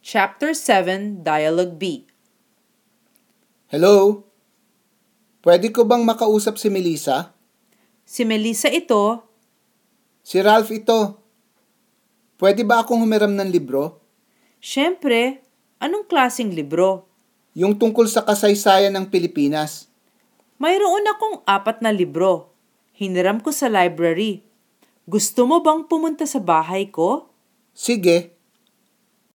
Chapter 7, Dialogue B. Hello? Pwede ko bang makausap si Melissa? Si Melissa ito. Si Ralph ito. Pwede ba akong humiram ng libro? Siyempre, anong klaseng libro? Yung tungkol sa kasaysayan ng Pilipinas. Mayroon akong 4 na libro. Hiniram ko sa library. Gusto mo bang pumunta sa bahay ko? Sige,